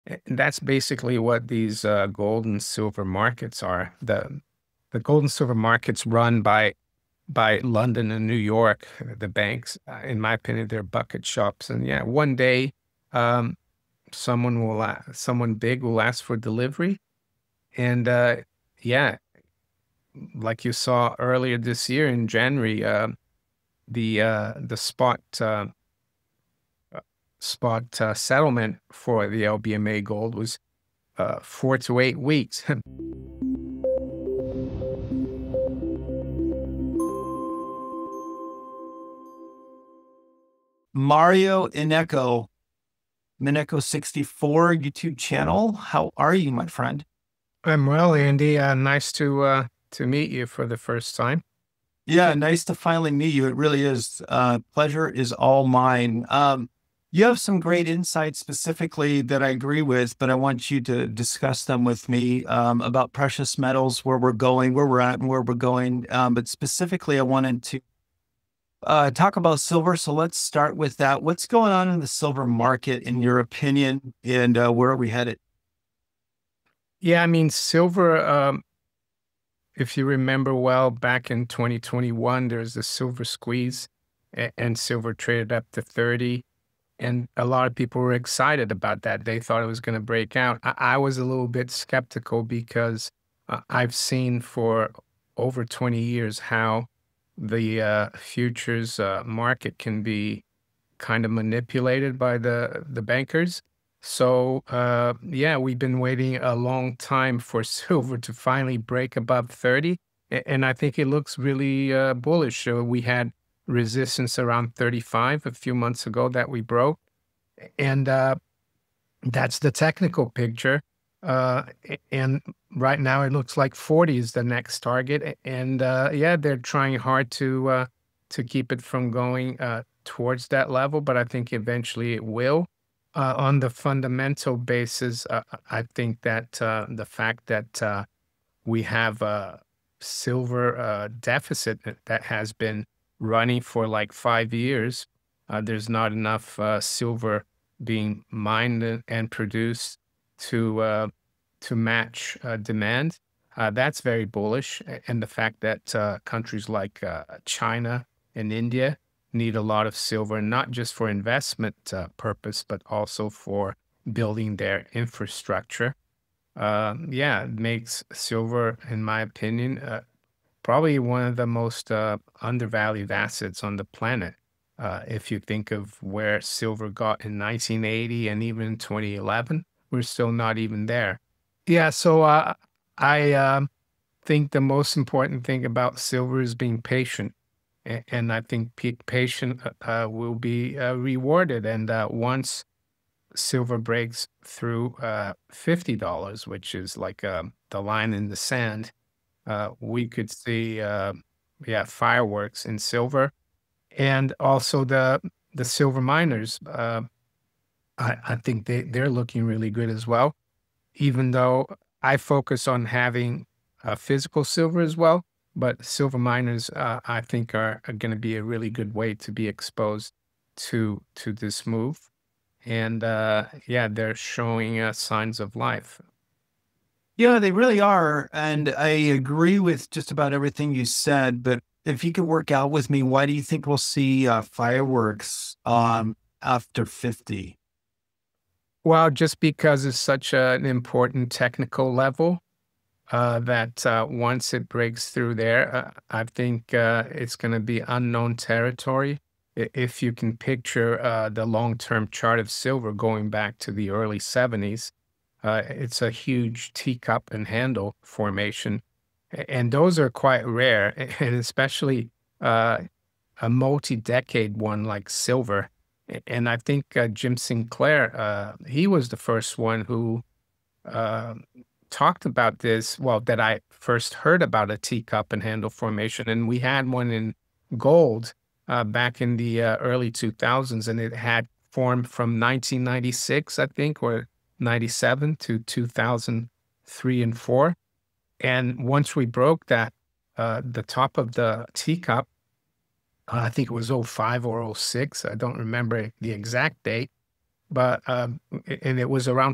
And that's basically what these gold and silver markets are. The gold and silver markets run by London and New York, the banks. In my opinion, they're bucket shops. And yeah, one day, um, someone big will ask for delivery, and yeah, like you saw earlier this year in January, the spot settlement for the LBMA gold was 4 to 8 weeks. Mario Mineko 64 YouTube channel. How are you, my friend? I'm well, Andy. Nice to meet you for the first time. Yeah, nice to finally meet you. It really is. Pleasure is all mine. You have some great insights specifically that I agree with, but I want you to discuss them with me about precious metals, where we're going, where we're at, and where we're going. But specifically, I wanted to talk about silver. So let's start with that. What's going on in the silver market, in your opinion, and where are we headed? Yeah, I mean, silver, if you remember well, back in 2021, there's the silver squeeze and silver traded up to 30. And a lot of people were excited about that. They thought it was going to break out. I was a little bit skeptical because I've seen for over 20 years how the futures market can be kind of manipulated by the bankers. So yeah, we've been waiting a long time for silver to finally break above 30, and I think it looks really bullish. So we had resistance around 35 a few months ago that we broke, and that's the technical picture. And right now it looks like 40 is the next target. And yeah, they're trying hard to keep it from going towards that level, but I think eventually it will. On the fundamental basis, I think that the fact that we have a silver deficit that has been running for like 5 years, there's not enough silver being mined and produced to to match demand. That's very bullish, and the fact that countries like China and India need a lot of silver, not just for investment purpose, but also for building their infrastructure. Yeah, it makes silver, in my opinion, probably one of the most undervalued assets on the planet. If you think of where silver got in 1980 and even 2011, we're still not even there. Yeah, so I think the most important thing about silver is being patient. And I think patient will be rewarded. And once silver breaks through $50, which is like the line in the sand, we could see, yeah, fireworks in silver, and also the silver miners. I think they're looking really good as well. Even though I focus on having physical silver as well, but silver miners, I think, are going to be a really good way to be exposed to this move. And yeah, they're showing signs of life. Yeah, they really are. And I agree with just about everything you said. But if you could work out with me, why do you think we'll see fireworks after 50? Well, just because it's such an important technical level, that once it breaks through there, I think it's going to be unknown territory. If you can picture the long-term chart of silver going back to the early 70s, it's a huge teacup and handle formation. And those are quite rare, and especially uh, a multi-decade one like silver. And I think Jim Sinclair, he was the first one who uh, talked about this. Well, that I first heard about a teacup and handle formation, and we had one in gold back in the early 2000s, and it had formed from 1996, I think, or 97 to 2003 and four. And once we broke that, the top of the teacup, I think it was '05 or '06. I don't remember the exact date, but and it was around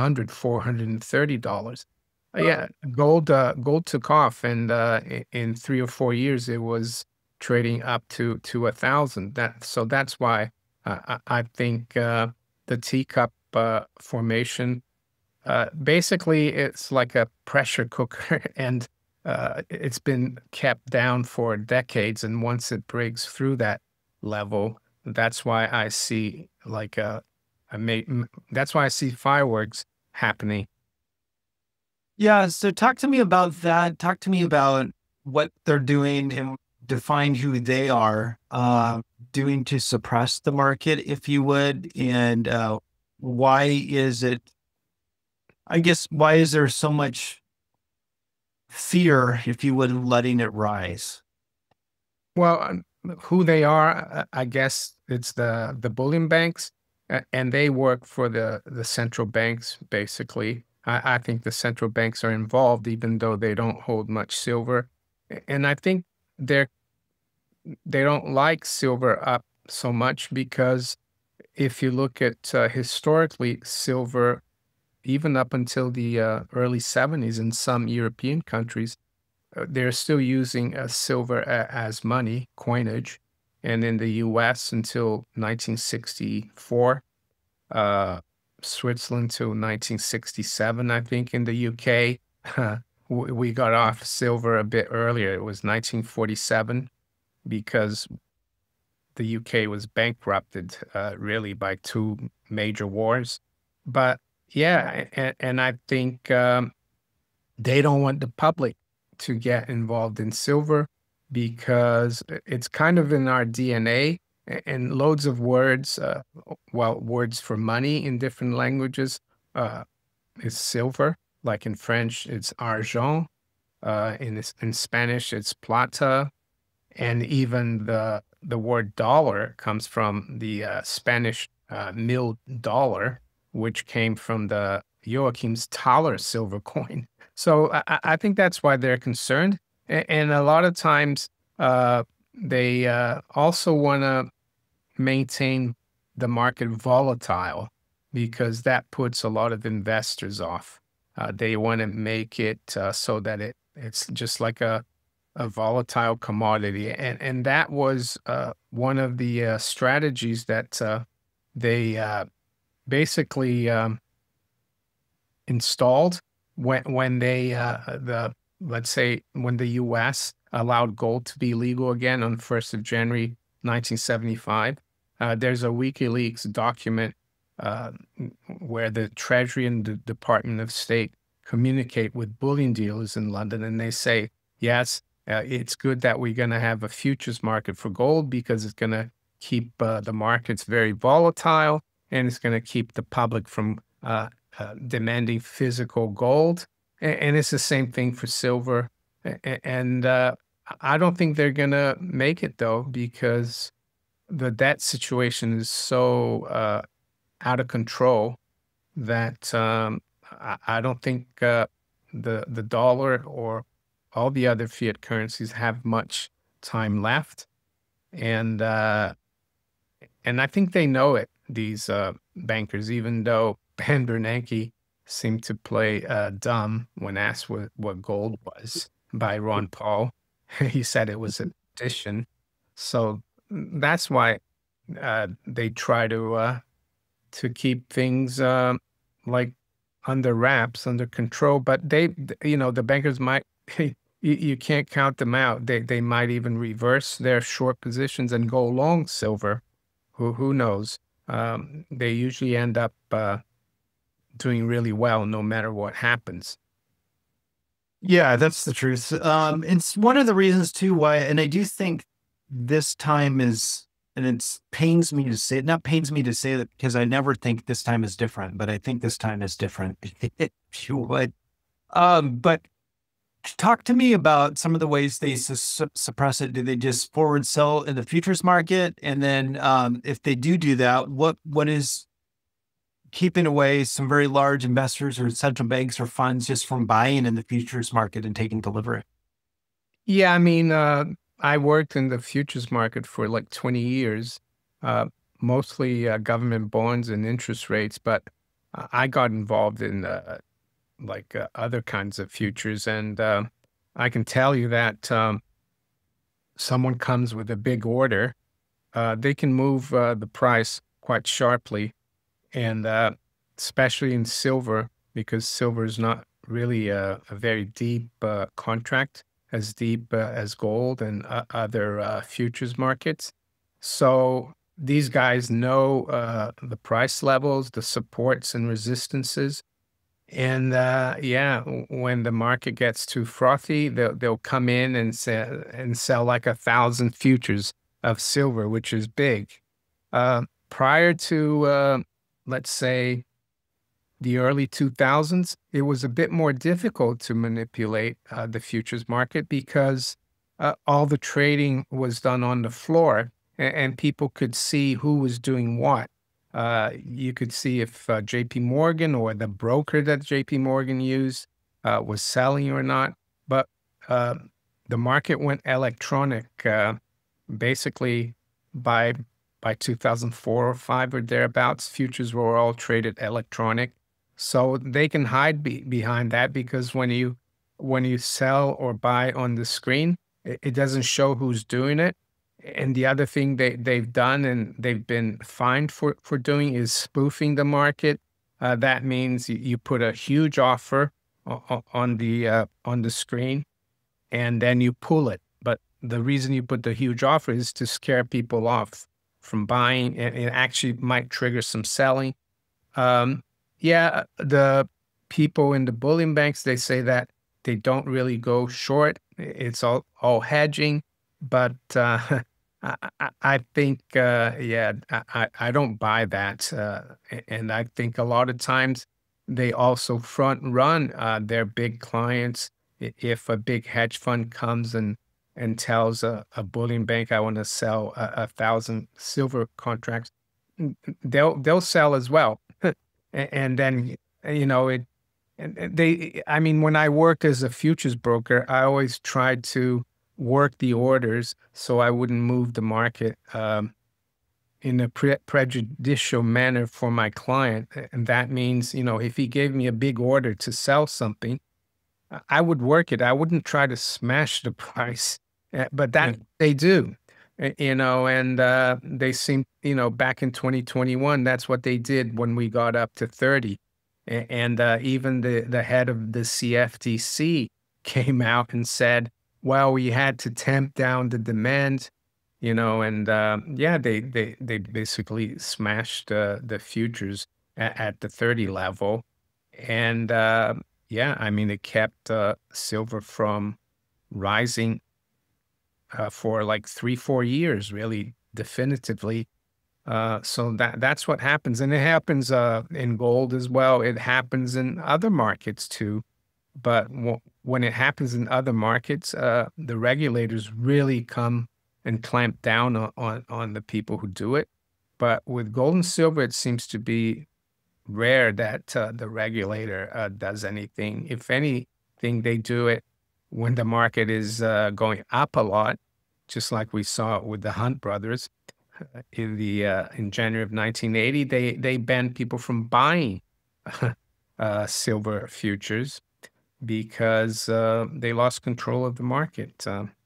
$430. Yeah, gold took off, and in 3 or 4 years, it was trading up to 1,000. That's why I think the teacup formation basically it's like a pressure cooker, and it's been kept down for decades. And once it breaks through that level, that's why I see like that's why I see fireworks happening. Yeah. So talk to me about that. Talk to me about what they're doing and define who they are doing to suppress the market, if you would. And why is it, I guess, why is there so much fear, if you would, in letting it rise? Well, who they are, I guess it's the bullion banks, and they work for the central banks basically. I think the central banks are involved, even though they don't hold much silver, and I think they're they don't like silver up so much because if you look at historically, silver, even up until the early 70s in some European countries, they're still using silver as money, coinage. And in the US until 1964, uh, Switzerland till 1967, I think. In the UK, we got off silver a bit earlier. It was 1947 because the UK was bankrupted really by two major wars. But yeah, and I think they don't want the public to get involved in silver because it's kind of in our DNA and loads of words, well, words for money in different languages uh, is silver. Like in French, it's argent. In Spanish, it's plata, and even the word dollar comes from the Spanish mil dollar, which came from the Joachim's Thaler silver coin. So I think that's why they're concerned, and a lot of times they also want to maintain the market volatile because that puts a lot of investors off. They want to make it so that it's just like a volatile commodity, and that was one of the strategies that they basically installed when they the let's say when the U.S. allowed gold to be legal again on 1st of January 1975. There's a WikiLeaks document uh, where the Treasury and the Department of State communicate with bullion dealers in London, and they say, yes, it's good that we're going to have a futures market for gold because it's going to keep the markets very volatile, and it's going to keep the public from demanding physical gold. And it's the same thing for silver. And I don't think they're going to make it, though, because the debt situation is so out of control that I don't think the dollar or all the other fiat currencies have much time left, and I think they know it. These bankers, even though Ben Bernanke seemed to play dumb when asked what gold was by Ron Paul, he said it was an addition. So that's why they try to keep things like under wraps, under control. But the bankers might, you can't count them out. They might even reverse their short positions and go long silver. Who knows? They usually end up doing really well no matter what happens. Yeah, that's the truth. It's one of the reasons too why, and I do think this time is, and it's pains me to say it, not pains me to say that because I never think this time is different, but I think this time is different. If you would. But talk to me about some of the ways they suppress it. Do they just forward sell in the futures market? And then if they do that, what is keeping away some very large investors or central banks or funds just from buying in the futures market and taking delivery? Yeah, I mean, I worked in the futures market for like 20 years. Uh, mostly government bonds and interest rates, but I got involved in other kinds of futures, and I can tell you that someone comes with a big order, they can move the price quite sharply, and especially in silver, because silver is not really a very deep contract, as deep as gold and other futures markets. So these guys know the price levels, the supports and resistances. And yeah, when the market gets too frothy, they'll come in and sell like 1,000 futures of silver, which is big. Prior to let's say the early 2000s, it was a bit more difficult to manipulate the futures market because all the trading was done on the floor, and people could see who was doing what. You could see if JP Morgan or the broker that JP Morgan used was selling or not. But uh, the market went electronic basically by 2004 or five or thereabouts. Futures were all traded electronic, so they can hide behind that because when you sell or buy on the screen, it doesn't show who's doing it. And the other thing they've done and they've been fined for doing is spoofing the market. That means you put a huge offer on the screen, and then you pull it. But the reason you put the huge offer is to scare people off from buying, and it actually might trigger some selling. Yeah, the people in the bullion banks, they say that they don't really go short. It's all hedging, but I think, yeah, I don't buy that. And I think a lot of times they also front run their big clients. If a big hedge fund comes and tells a bullion bank, I want to sell 1,000 silver contracts, they'll sell as well. And then, you know, I mean, when I worked as a futures broker, I always tried to work the orders so I wouldn't move the market in a prejudicial manner for my client. And that means, you know, if he gave me a big order to sell something, I would work it. I wouldn't try to smash the price, but that they do, you know, and they seem, you know, back in 2021, that's what they did when we got up to 30. And even the head of the CFTC came out and said, well, we had to tamp down the demand, you know, and yeah, they basically smashed the futures at the 30 level. And yeah, I mean, it kept silver from rising for like 3, 4 years, really definitively. So that's what happens, and it happens in gold as well. It happens in other markets too. But when it happens in other markets, the regulators really come and clamp down on the people who do it. But with gold and silver, it seems to be rare that the regulator does anything. If anything, they do it when the market is going up a lot, just like we saw with the Hunt brothers in January of 1980. They banned people from buying silver futures because they lost control of the market.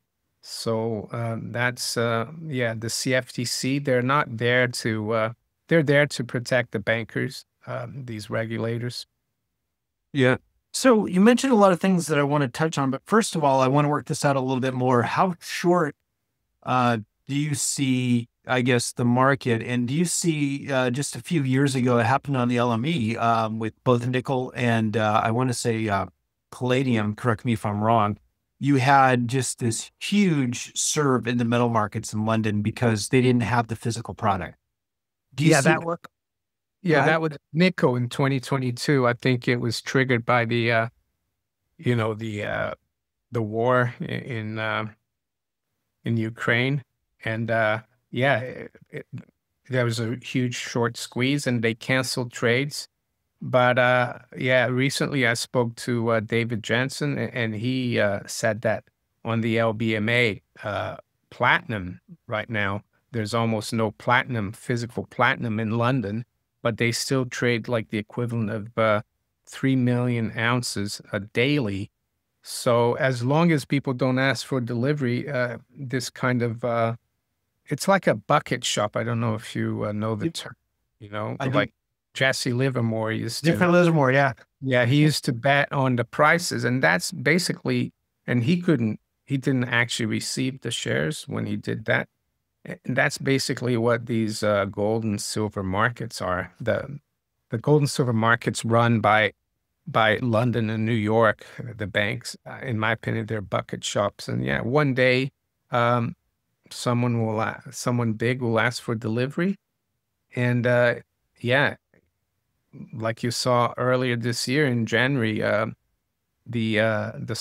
So that's yeah, the CFTC. They're not there to. They're there to protect the bankers. These regulators. Yeah. So you mentioned a lot of things that I want to touch on, but first of all, I want to work this out a little bit more. How short do you see, I guess, the market? And do you see just a few years ago, it happened on the LME with both nickel and I want to say palladium, correct me if I'm wrong. You had just this huge serve in the metal markets in London because they didn't have the physical product. Do you Yeah, see that was yeah, that was nickel in 2022. I think it was triggered by the you know, the war in Ukraine, and yeah, there was a huge short squeeze, and they canceled trades. But yeah, recently I spoke to David Jensen, and he said that on the LBMA, platinum right now there's almost no platinum, physical platinum in London, but they still trade like the equivalent of 3 million ounces daily. So as long as people don't ask for delivery, this kind of it's like a bucket shop. I don't know if you know the Yep, term, you know, I do. like Jesse Livermore used to. Different Livermore, yeah. Yeah, he used to bet on the prices, and that's basically, and he didn't actually receive the shares when he did that. And that's basically what these gold and silver markets are. The gold and silver markets run by London and New York, the banks. In my opinion, they're bucket shops. And yeah, one day, um, someone big will ask for delivery, and yeah, like you saw earlier this year in January, the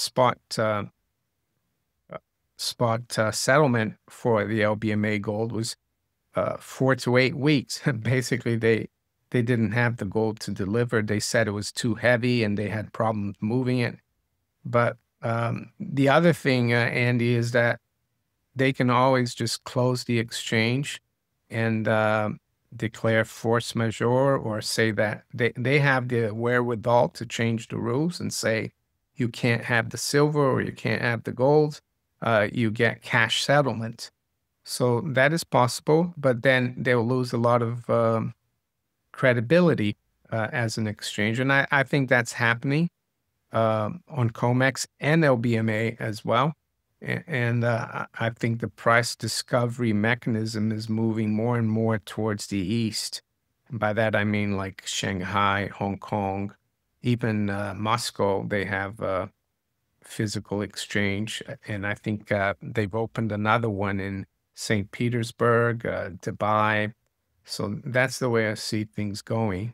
spot settlement for the LBMA gold was 4 to 8 weeks. Basically, they didn't have the gold to deliver. They said it was too heavy and they had problems moving it. But the other thing, Andy, is that they can always just close the exchange and declare force majeure, or say that they have the wherewithal to change the rules and say you can't have the silver or you can't have the gold. You get cash settlement. So that is possible, but then they'll lose a lot of credibility as an exchange. And I think that's happening on COMEX and LBMA as well. And I think the price discovery mechanism is moving more and more towards the east. And by that, I mean like Shanghai, Hong Kong, even Moscow, they have physical exchange. And I think they've opened another one in St. Petersburg, Dubai. So that's the way I see things going.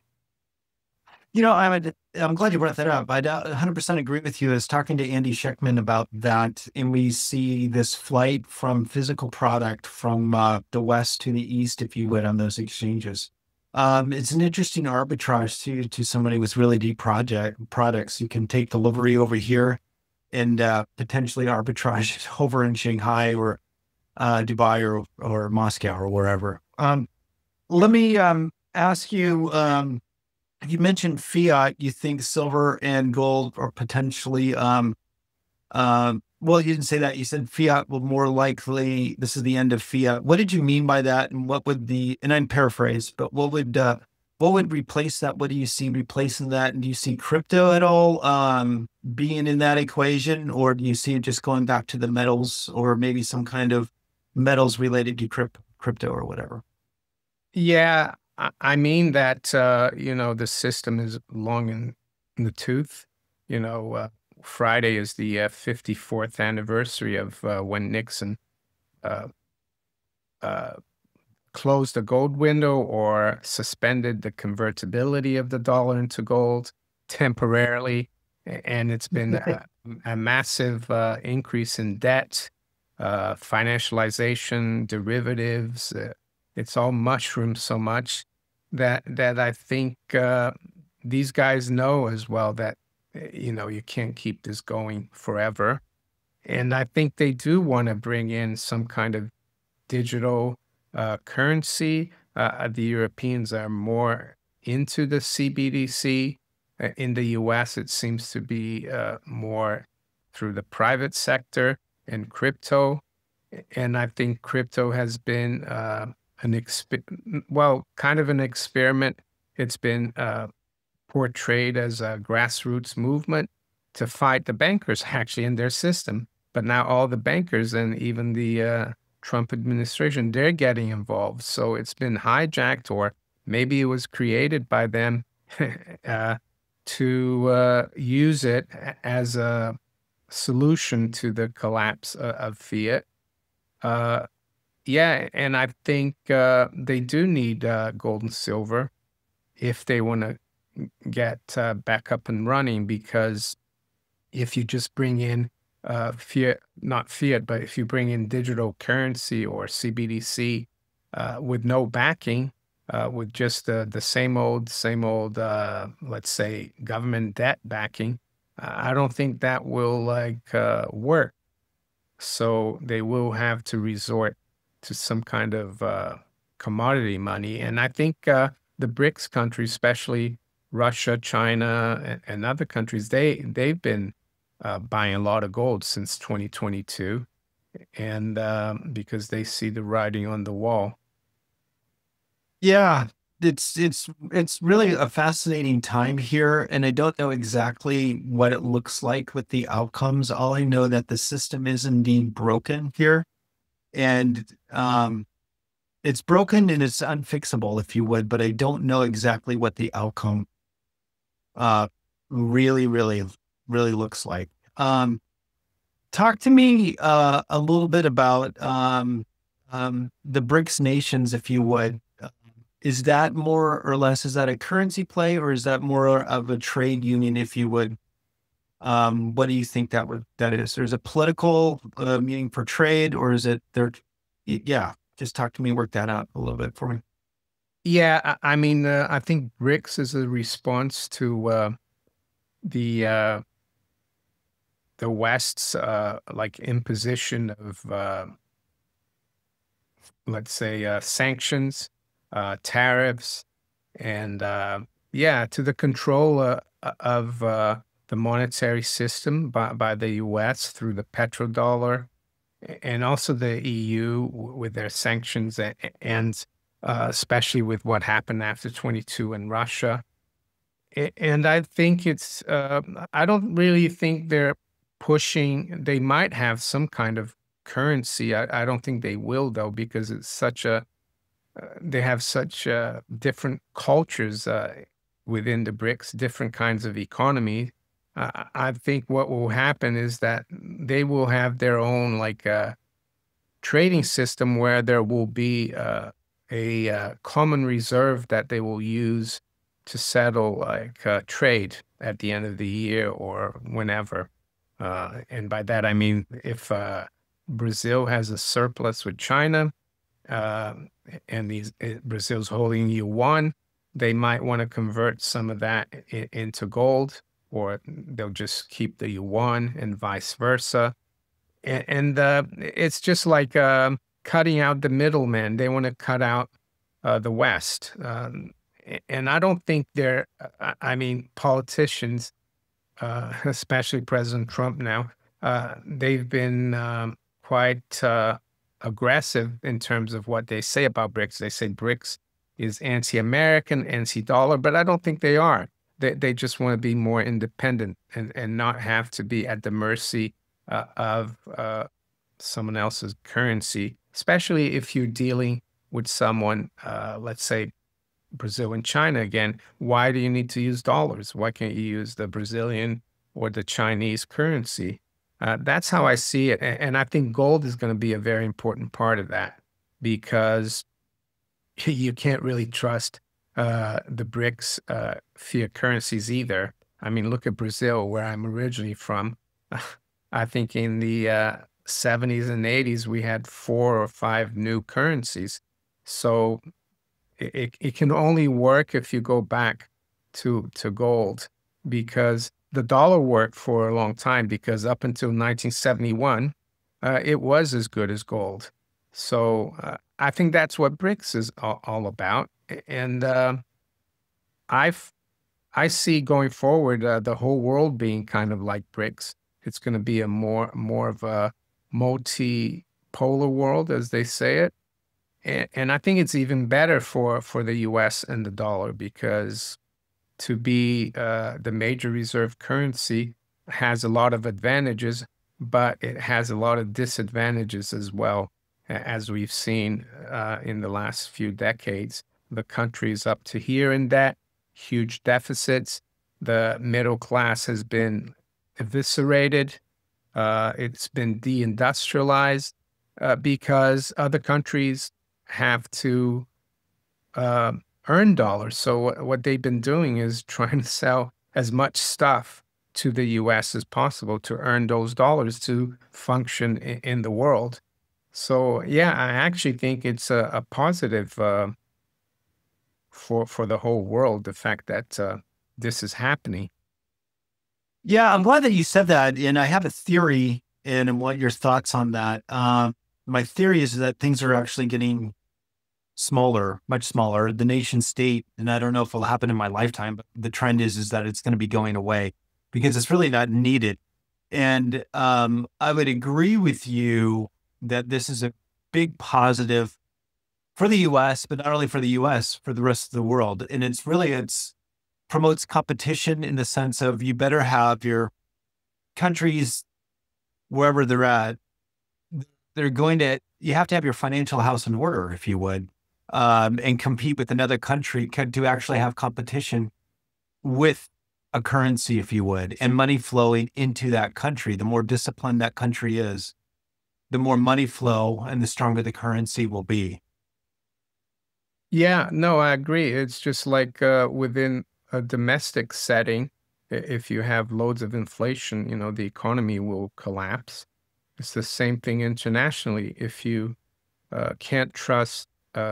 I'm glad you brought that up. I 100% agree with you. I was talking to Andy Scheckman about that, and we see this flight from physical product from the west to the east, if you would, on those exchanges. It's an interesting arbitrage to somebody with really deep products. You can take delivery over here and potentially arbitrage it over in Shanghai or Dubai or Moscow or wherever. Let me ask you. You mentioned fiat. You think silver and gold are potentially, well, you didn't say that. You said fiat will more likely, this is the end of fiat. What did you mean by that? And what would and I'm paraphrase, but what would replace that? What do you see replacing that? And do you see crypto at all, being in that equation? Or do you see it just going back to the metals, or maybe some kind of metals related to crypto or whatever? Yeah, I mean that the system is long in the tooth. Friday is the 54th anniversary of when Nixon uh, uh, closed the gold window or suspended the convertibility of the dollar into gold temporarily, and it's been a massive increase in debt, financialization, derivatives. It's all mushroomed so much that I think these guys know as well that you can't keep this going forever. And I think they do want to bring in some kind of digital currency. The Europeans are more into the CBDC. In the US, it seems to be more through the private sector and crypto. And I think crypto has been kind of an experiment. It's been portrayed as a grassroots movement to fight the bankers actually in their system. But now all the bankers and even the Trump administration, they're getting involved. So it's been hijacked, or maybe it was created by them to use it as a solution to the collapse of fiat. Uh, yeah, and I think they do need gold and silver if they want to get back up and running, because if you just bring in fiat, not fiat, but if you bring in digital currency or CBDC with no backing, with just the same old, let's say, government debt backing, I don't think that will work. So they will have to resort to some kind of commodity money. And I think the BRICS countries, especially Russia, China, and other countries, they've been buying a lot of gold since 2022, and because they see the writing on the wall. Yeah, it's really a fascinating time here, and I don't know exactly what it looks like with the outcomes. All I know that the system is indeed broken here, and it's broken and it's unfixable, if you would. But I don't know exactly what the outcome uh, really, really, really looks like. Talk to me a little bit about the BRICS nations, if you would. Is that more or less, is that a currency play, or is that more of a trade union, if you would? What do you think that is? There's a political meaning for trade, or is it there? Yeah, just talk to me, work that out a little bit for me. Yeah, I mean, I think BRICS is a response to the uh, the West's like imposition of let's say sanctions, tariffs, and yeah, to the control of the monetary system by the U.S. through the petrodollar, and also the EU with their sanctions, and especially with what happened after 22 in Russia. And I think I don't really think they're pushing, they might have some kind of currency. I don't think they will, though, because it's such they have such different cultures within the BRICS, different kinds of economy. I think what will happen is that they will have their own like trading system where there will be a common reserve that they will use to settle like trade at the end of the year or whenever. And by that I mean if Brazil has a surplus with China, uh, and Brazil's holding yuan, they might want to convert some of that into gold, or they'll just keep the yuan and vice versa. And it's just like cutting out the middleman. They want to cut out the West. And I don't think I mean, politicians, especially President Trump now, they've been quite aggressive in terms of what they say about BRICS. They say BRICS is anti-American, anti-dollar, but I don't think they are. They just want to be more independent and not have to be at the mercy of someone else's currency, especially if you're dealing with someone, let's say Brazil and China again. Why do you need to use dollars? Why can't you use the Brazilian or the Chinese currency? That's how I see it. And I think gold is going to be a very important part of that because you can't really trust the BRICS fiat currencies either. I mean, look at Brazil, where I'm originally from. I think in the 70s and 80s, we had 4 or 5 new currencies. So it can only work if you go back to gold, because the dollar worked for a long time, because up until 1971, it was as good as gold. So I think that's what BRICS is all about. And I've I see going forward the whole world being kind of like BRICS. It's going to be a more of a multipolar world, as they say it. And I think it's even better for the US and the dollar, because to be the major reserve currency has a lot of advantages, but it has a lot of disadvantages as well, as we've seen in the last few decades. The country is up to here in debt, huge deficits. The middle class has been eviscerated. It's been deindustrialized because other countries have to uh, earn dollars. So what they've been doing is trying to sell as much stuff to the U.S. as possible to earn those dollars to function in the world. So yeah, I actually think it's a positive for the whole world, the fact that this is happening. Yeah, I'm glad that you said that, and I have a theory, and I want your thoughts on that. my theory is that things are actually getting smaller, much smaller. The nation state, and I don't know if it'll happen in my lifetime, but the trend is that it's going to be going away because it's really not needed. And I would agree with you that this is a big positive for the US, but not only for the US, for the rest of the world. And it's promotes competition in the sense of you better have your countries wherever they're at. You have to have your financial house in order, if you would, and compete with another country to actually have competition with a currency, if you would, and money flowing into that country. The more disciplined that country is, the more money flow and the stronger the currency will be. Yeah, no, I agree. It's just like within a domestic setting, if you have loads of inflation, the economy will collapse. It's the same thing internationally. If you can't trust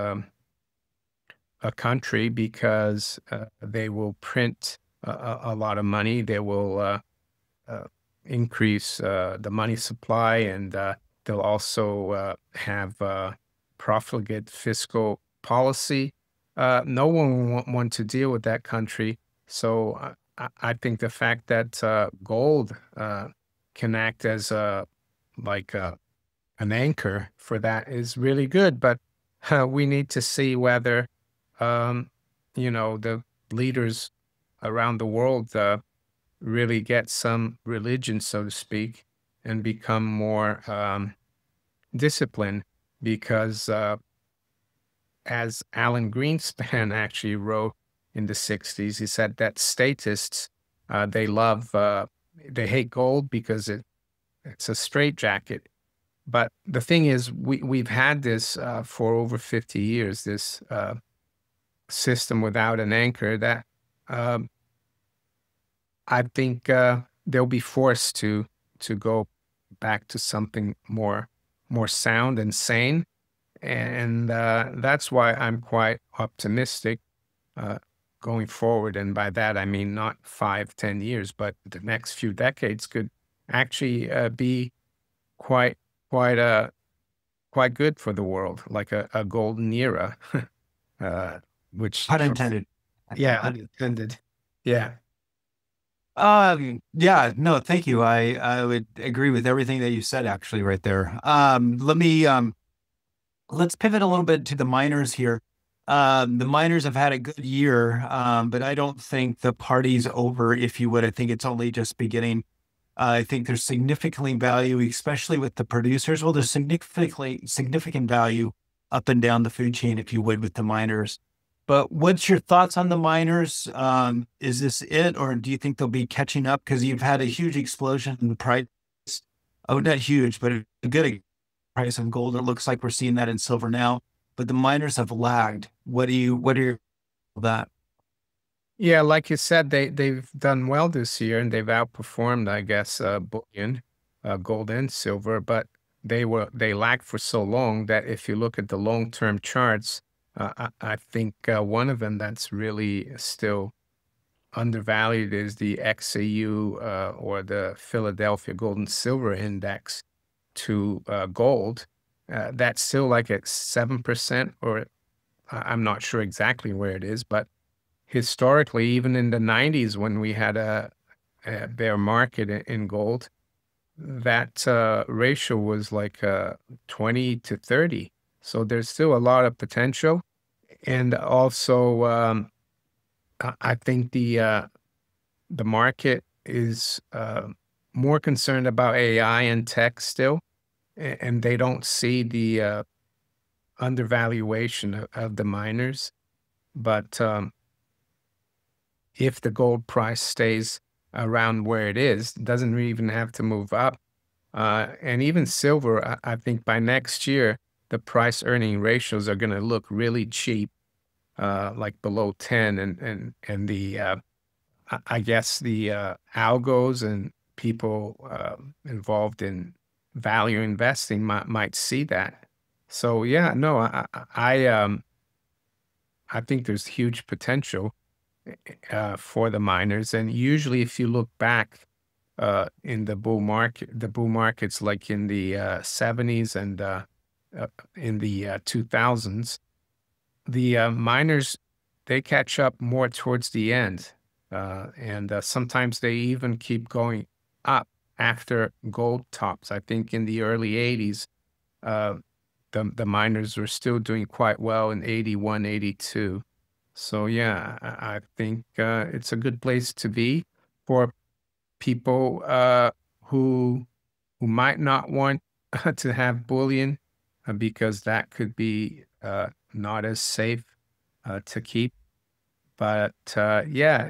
a country because they will print a lot of money, they will uh, increase the money supply, and they'll also have profligate fiscal policy. No one will want to deal with that country. So I think the fact that gold can act as like an anchor for that is really good. But we need to see whether um, the leaders around the world really get some religion, so to speak, and become more disciplined. Because as Alan Greenspan actually wrote in the 60s, he said that statists, they hate gold because it's a straitjacket. But the thing is, we've had this for over 50 years, this system without an anchor that um, I think they'll be forced to go back to something more sound and sane, and that's why I'm quite optimistic uh, going forward. And by that I mean not 5, 10 years, but the next few decades could actually be quite quite uh quite good for the world, like a golden era, uh, which Pun intended. yeah, unintended. Yeah. Yeah, no, thank you. I would agree with everything that you said actually right there. Let's pivot a little bit to the miners here. The miners have had a good year, but I don't think the party's over, if you would. I think it's only just beginning. I think there's significantly value, especially with the producers. Well, there's significant value up and down the food chain, if you would, with the miners. But what's your thoughts on the miners? Is this it, or do you think they'll be catching up? Because you've had a huge explosion in the price. Oh, not huge, but a good price of gold. It looks like we're seeing that in silver now, but the miners have lagged. What are your that? Yeah, like you said, they've done well this year and they've outperformed, I guess, bullion, gold and silver, but they lagged for so long that if you look at the long-term charts, I think one of them that's really still undervalued is the XAU or the Philadelphia Gold and Silver Index to gold. That's still like at 7%, or I'm not sure exactly where it is, but historically, even in the 90s when we had a bear market in gold, that ratio was like 20 to 30. So there's still a lot of potential. And also, I think the market is more concerned about AI and tech still, and they don't see the undervaluation of the miners. But if the gold price stays around where it is, it doesn't even have to move up. And even silver, I think by next year, the price earning ratios are going to look really cheap, like below 10. And I guess the algos and people involved in value investing might see that. So yeah, no, I think there's huge potential for the miners. And usually, if you look back in the bull markets like in the 70s and in the 2000s. The miners, they catch up more towards the end, and sometimes they even keep going up after gold tops. I think in the early 80s, uh, the miners were still doing quite well in 81, 82. So yeah, I think it's a good place to be for people who might not want to have bullion because that could be not as safe to keep. But yeah,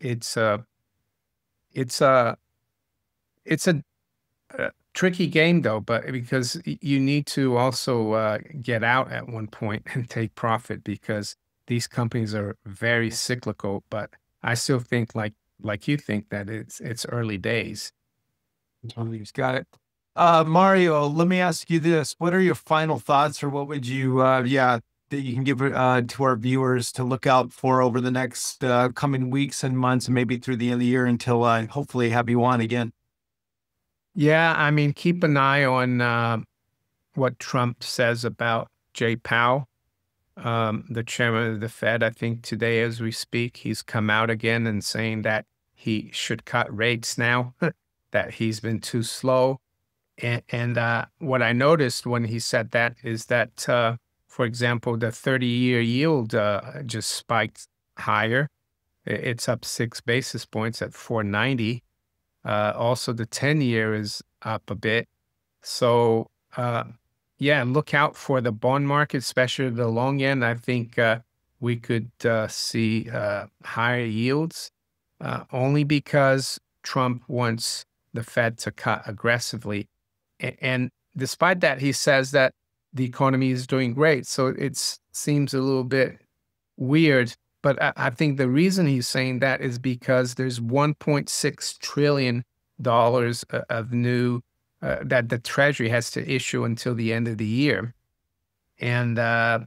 it's a it's a tricky game though, but because you need to also get out at one point and take profit because these companies are very cyclical. But I still think like you think that it's early days. Totally got it. Mario, let me ask you this. What are your final thoughts, or what would you, that you can give to our viewers to look out for over the next coming weeks and months, and maybe through the end of the year until I hopefully have you on again? Yeah, I mean, keep an eye on what Trump says about Jay Powell, the chairman of the Fed. I think today, as we speak, he's come out again and saying that he should cut rates now, that he's been too slow. And what I noticed when he said that is that, for example, the 30-year yield just spiked higher. It's up 6 basis points at 490. Also, the 10-year is up a bit. So, yeah, look out for the bond market, especially the long end. I think we could see higher yields only because Trump wants the Fed to cut aggressively. And despite that, he says that the economy is doing great. So it seems a little bit weird. But I think the reason he's saying that is because there's $1.6 trillion of new that the Treasury has to issue until the end of the year. And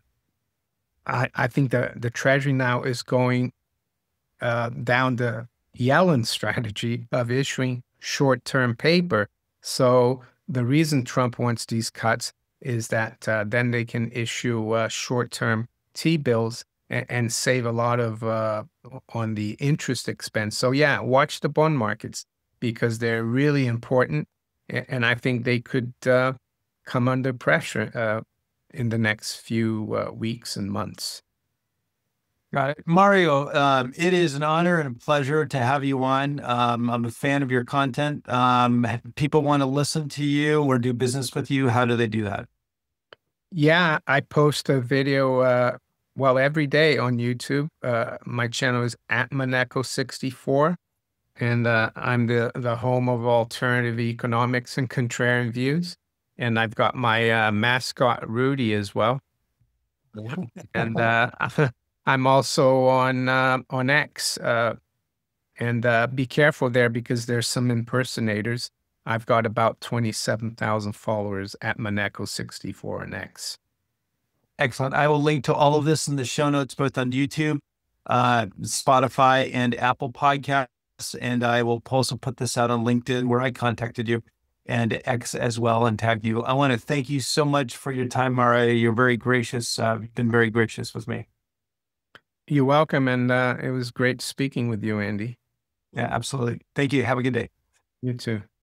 I think the Treasury now is going down the Yellen strategy of issuing short-term paper. So the reason Trump wants these cuts is that then they can issue short-term T-bills and save a lot of on the interest expense. So yeah, watch the bond markets because they're really important, and I think they could come under pressure in the next few weeks and months. Got it. Mario, it is an honor and a pleasure to have you on. I'm a fan of your content. If people want to listen to you or do business with you, how do they do that? Yeah, I post a video, well, every day on YouTube. My channel is at Moneko64, and I'm the home of alternative economics and contrarian views. And I've got my mascot Rudy as well. And I'm also on X, and be careful there because there's some impersonators. I've got about 27,000 followers at Moneko64 on X. Excellent. I will link to all of this in the show notes, both on YouTube, Spotify, and Apple Podcasts. And I will also put this out on LinkedIn where I contacted you, and X as well, and tag you. I want to thank you so much for your time, Mario. You're very gracious. You've been very gracious with me. You're welcome, and it was great speaking with you, Andy. Yeah, absolutely. Thank you. Have a good day. You too.